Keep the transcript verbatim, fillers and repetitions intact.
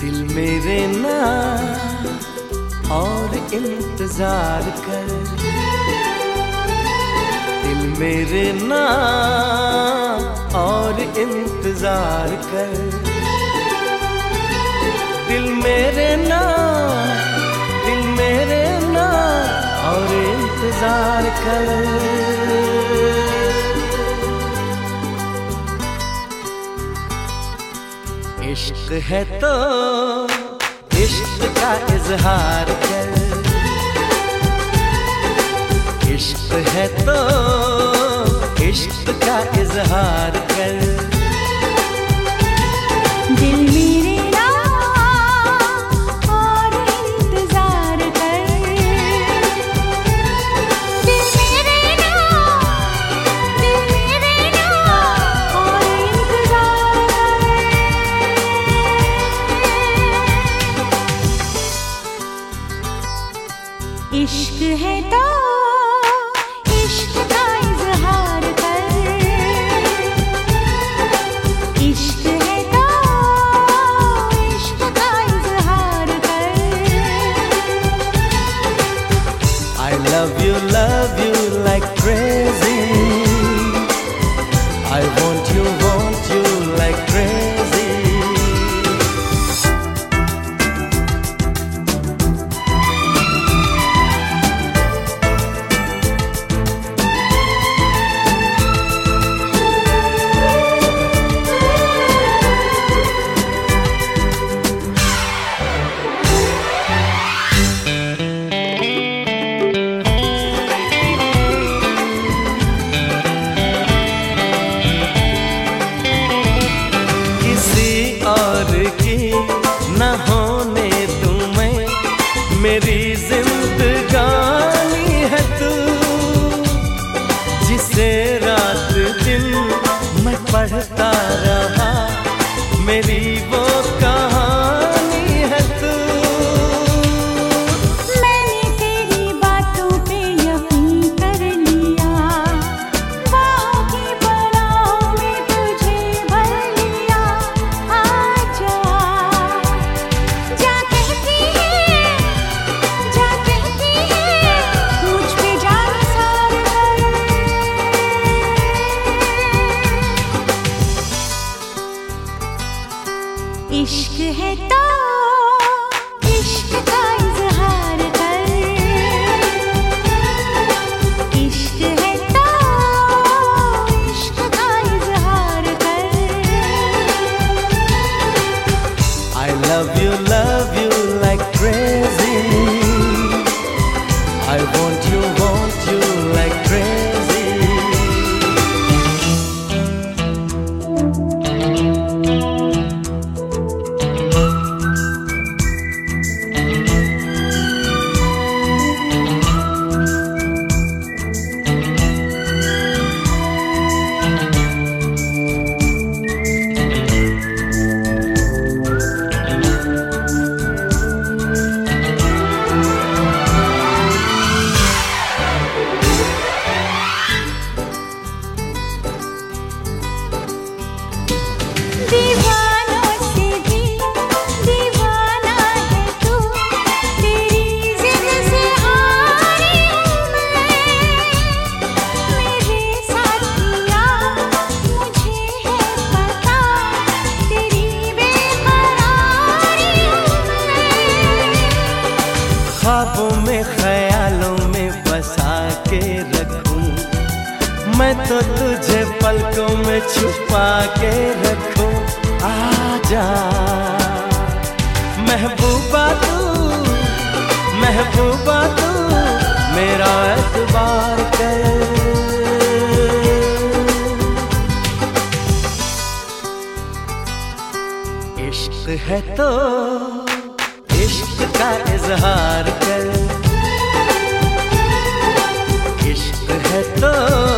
दिल मेरे ना और इंतजार कर, दिल मेरे ना और इंतजार कर, दिल मेरे ना, दिल मेरे ना और इंतजार कर। इश्क है तो इश्क का इजहार कर, इश्क है तो इश्क का इजहार कर। दिल मेरे ना और इंतजार कर, दिल मेरे ना, दिल मेरे ना और इंतजार कर। इश्क है तो इश्क का इजहार कर, इश्क है तो इश्क का इजहार कर। I love you, love you like crazy, I want you, want you like crazy। न होने तुम्हें मेरी जिंदगानी है तू, जिसे रात दिन मैं पढ़ता रहा मेरी वो कहानी है तू। मैंने तेरी बातों पे यकीन कर लिया, बाहों की बाहों में तुझे भर लिया। आजा जा कहती है, जा कहती है मुझ पे जान सार कर। इश्क है तो इश्क का इजहार कर, इश्क है तो इश्क का इजहार कर। I love you, love you like crazy, I want you, want you like crazy। दीवानों से भी दीवाना है तू, तेरी जिद से हारी हूँ मैं। मेरे साथिया मुझे है पता, तेरी बेकरारी हूँ मैं। ख्वाबों में ख्यालों में बसा के रखूं मैं तो तुझे पलकों में छुपा के रखूं। आजा महबूबा तू, महबूबा तू मेरा एतबार कर। इश्क है तो इश्क का इजहार कर, इश्क है तो